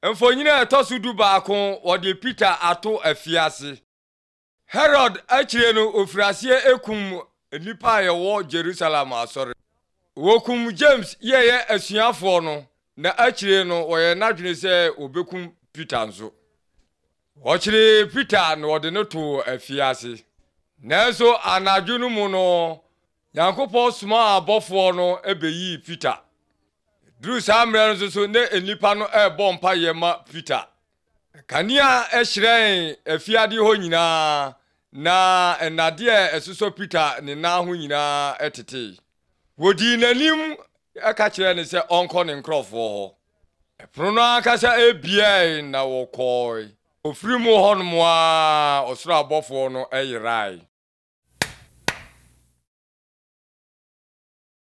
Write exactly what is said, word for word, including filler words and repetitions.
Mfonyina etosu du baako wode Peter ato afiase. Herod achire no ofirasie ekum nipa yewo Jerusalem asore. Wokum James yeye asuafo no na achire no woye nadwene se obekum Peter nso. Wochire Peter no wode no to afiase. Nanso anadwunu mu no Yankopɔn soma abɔfo no ebeyi Peter. Dru samre nso so ne enipa no ebo mpa yema Peter. Kania ehyiren afiade ho nyina na enade esuso Peter ne na ho nyina etete. Wodi nanim aka kire ne se onko ne nkrofo ho. Epono no akasa ebia na wokoi. Ofiri mu honmo a osoro abɔfo no eyirai.